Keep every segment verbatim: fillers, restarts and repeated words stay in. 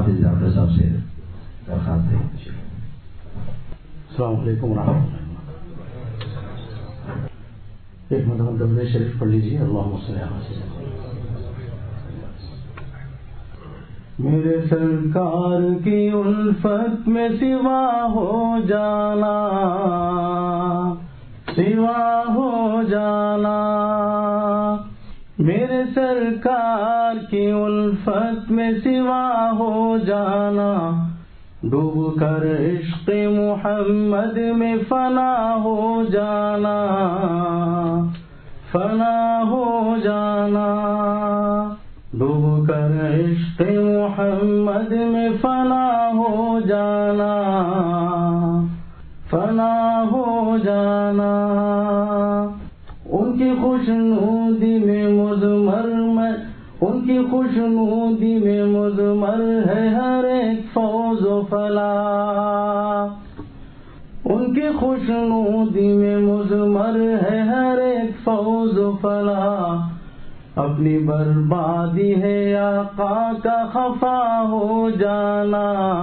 حافظ ڈاکٹر صاحب سے درخواست ہے. السلام علیکم ورحمۃ اللہ. ایک مرتبہ درود شریف پڑھ لیجیے. اللہم صلی علی سیدنا. میرے سرکار کی الفت میں سوا ہو جانا، سوا ہو جانا، میرے سرکار کی الفت میں سوا ہو جانا، ڈوب کر عشق محمد میں فنا ہو جانا، فنا ہو جانا، ڈوب کر عشق محمد میں فنا ہو جانا، فنا ہو جانا. ان کی خوشنودی میں مضمر میں ان کی خوشنودی میں مضمر ہے ہر ایک فوز و فلاح، ان کی خوشنودی میں مضمر ہے ہر ایک فوز و فلاح. اپنی بربادی ہے آقا کا خفا ہو جانا،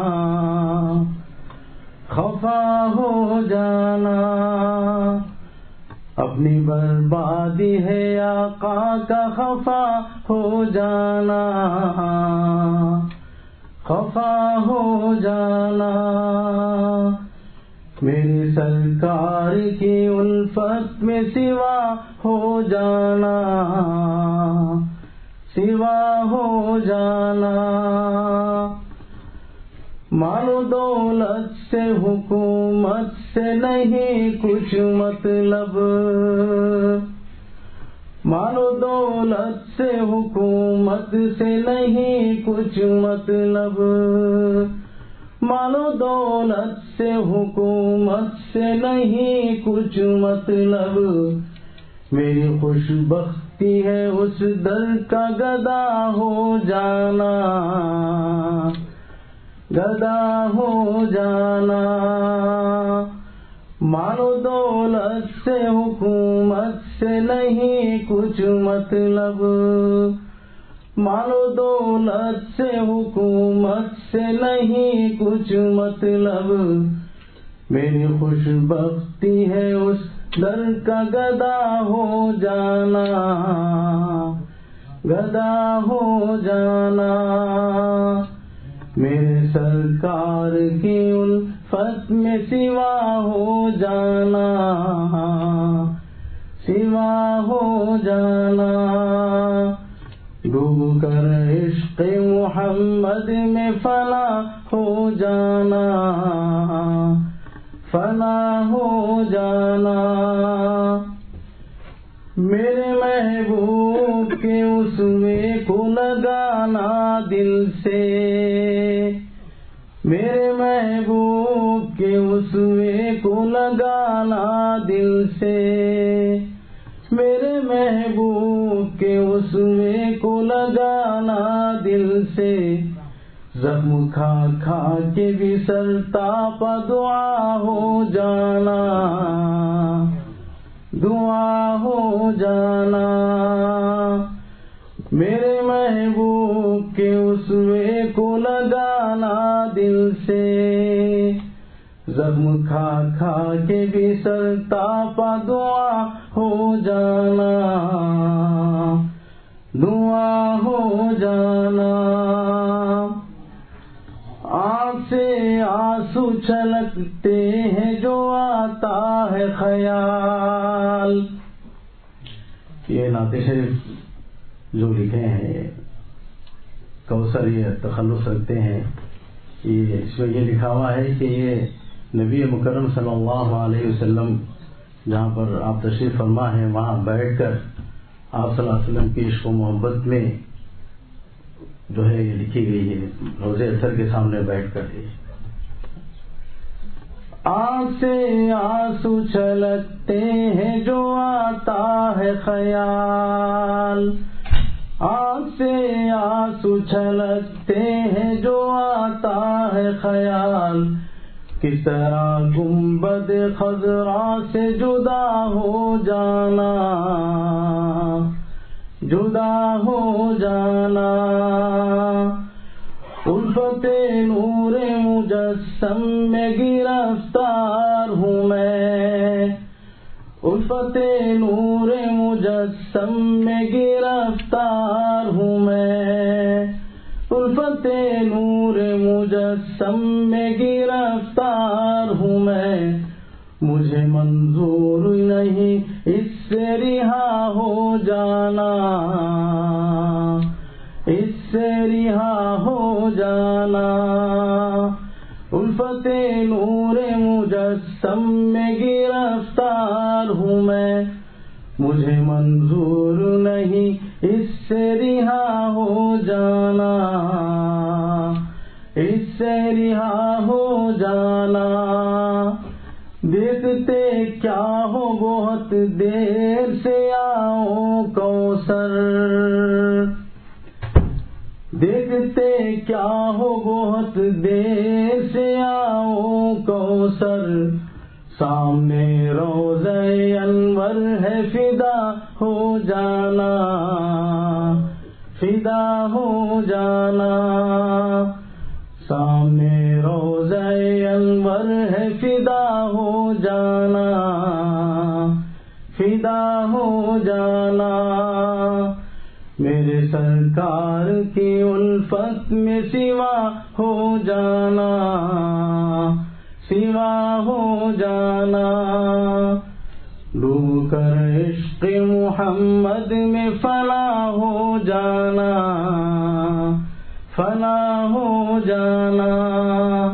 خفا ہو جانا، اپنی بربادی ہے آقا کا خفا ہو جانا، خفا ہو جانا. میری سرکار کی الفت میں سوا ہو جانا، سوا ہو جانا. مال و دولت سے حکومت سے نہیں کچھ مطلب، مال و دولت سے حکومت سے نہیں کچھ مطلب، مال و دولت سے حکومت سے نہیں کچھ مطلب. میری خوش بختی ہے اس در کا گدا ہو جانا، گدا ہو جانا. مال و دولت سے حکومت سے نہیں کچھ مطلب، مال و دولت سے حکومت سے نہیں کچھ مطلب. میری خوش بختی ہے اس در کا گدا ہو جانا، گدا ہو جانا. میرے سرکار کی الفت میں سوا ہو جانا، سوا ہو جانا. ڈوب کر عشق محمد میں فنا ہو جانا، فنا ہو جانا. میرے محبوب کے اسوے کو لگانا دل سے، میرے محبوب کے اسوے کو لگانا دل سے، میرے محبوب کے اسوے کو لگانا دل سے. زخم کھا کھا کے بھی سرتاپا دعا ہو جانا، دعا ہو جانا. میرے محبوب کے اسوے کو لگانا دل سے، زخم کھا کھا کے بھی سرتاپا دعا ہو جانا، دعا ہو جانا. آنکھ سے آنسو چھلکتے ہیں جو آتا ہے خیال. یہ نعت شریف جو لکھے ہیں کوثر یہ تخلص رکھتے ہیں، یہ اس میں یہ لکھا ہوا ہے کہ یہ نبی مکرم صلی اللہ علیہ وسلم جہاں پر آپ تشریف فرما ہیں وہاں بیٹھ کر آپ صلی اللہ علیہ وسلم کی عشق و محبت میں جو ہے یہ لکھی گئی ہے، روضے اطہر کے سامنے بیٹھ کر. آنکھ سے آنسو چھلکتے ہیں جو آتا ہے خیال، آنکھ سے آنسو چھلکتے ہیں جو آتا ہے خیال. کس طرح گنبد خضرا سے جدا ہو جانا، جدا ہو جانا. الفت نور مجسم میں گرفتار ہوں میں، الفت نور مجسم میں گرفتار ہوں میں، الفت نور مجسم میں گرفتار ہوں میں، مجھے منظور نہیں اس سے رہا ہو جانا، اس سے رہا ہو جانا، الفت نور مجسم میں گرفتار ہوں میں، مجھے منظور نہیں اس سے رہا ہو جانا، اس سے رہا ہو جانا، دیکھتے کیا ہو بہت دیر سے آؤ کوثر، دیکھتے کیا ہو بہت دیر سے آؤ کوثر، سامنے روضہ انور ہے فدا ہو جانا، فدا ہو جانا، سامنے روضہ انور ہے فدا ہو جانا، فدا ہو جانا، میرے سرکار کی الفت میں سوا ہو جانا، سوا ہو جانا، ڈوب کر عشق محمد میں فنا ہو جانا، فنا ہو جانا،